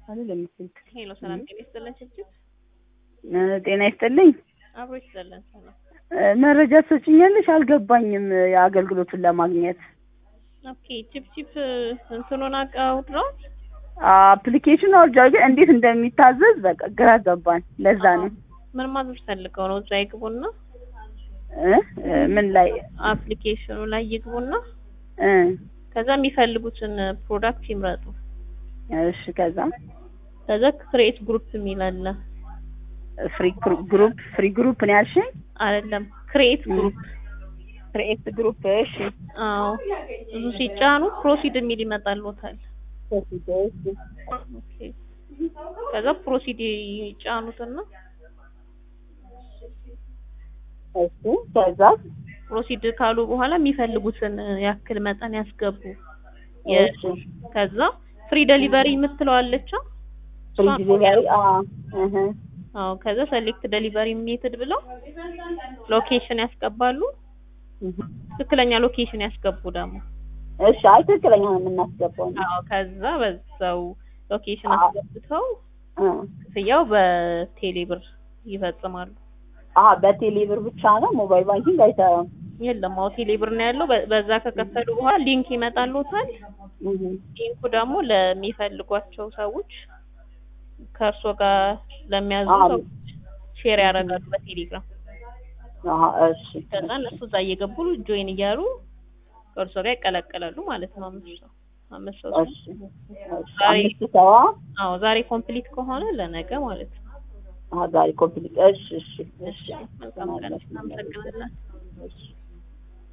አይደለም ስልክ ሄሎ ሰላም ጤና ይስጥልኝ ችግር ጤና ይስጥልኝ አብሮ ይስጥልኝ ሰላም መረጃ ሰጪኛለሽ አልገባኝም የአገልግሎቱን ለማግኘት ኦኬ ቺፕ እንትኑን አውጥረው አፕሊኬሽን አውርጃው ግን እንዴት እንደሚታዘዝ በቃ ግራ ገባን ለዛ ነው ምን ማድረግ ፈልገው ነው እዛ ይግቡና ምን ላይ አፕሊኬሽኑ ላይ ይግቡና ከዛ የሚፈልጉትን ፕሮዳክት ይምረጡ እሺ ከዛ ክሬት ግሩፕ የሚላል ፍሪ ግሩፕ ነው ያልሽኝ አይደለም ክሬት ግሩፕ እሺ አዎ ብዙ ሲጫኑ ፕሮሲድ የሚል ይመጣልዎታል ኦኬ ከዛ ፕሮሲድ ይጫኑትና እሺ ከዛ ፕሮሲድ ካሉ በኋላ የሚፈልጉትን ያክል መጠን ያስገቡ ከዛ ፍሪ ዴሊቨሪ የምትለዋለች ፍሪ ዴሊቨሪ አዎ ከዛ ሴሌክት ዴሊቨሪ ሜተድ ብለው ሎኬሽን ያስገባሉ ትክክለኛ ሎኬሽን ያስገቡ ደግሞ እሺ አይ ትክክለኛ ነው የምናስገባው አዎ ከዛ በዛው ሎኬሽን አስገብተው ክፍያው በቴሌብር ይፈጽማሉ በቴሌብር ብቻ ነው ሞባይል ባንኪንግ አይሰራም የለም አዎ ቴሌብር ነው ያለው በዛ ከከፈሉ በኋላ ሊንክ ይመጣልዎታል ሊንኩ ደግሞ ለሚፈልጓቸው ሰዎች ከእርሶ ጋር ለሚያዙ ሰዎች ሼር ያደርጋሉ በቴሌግራም እሺ ከዛ እነሱ እዛ እየገቡ ጆይን እያሉ ከእርሶ ጋር ይቀላቀላሉ ማለት ነው አምስት ሰው አዎ ዛሬ ኮምፕሊት ከሆነ ለነገ ማለት ነው ዛሬ ኮምፕሊት እሺ መልካም ቀን እናመሰግናለን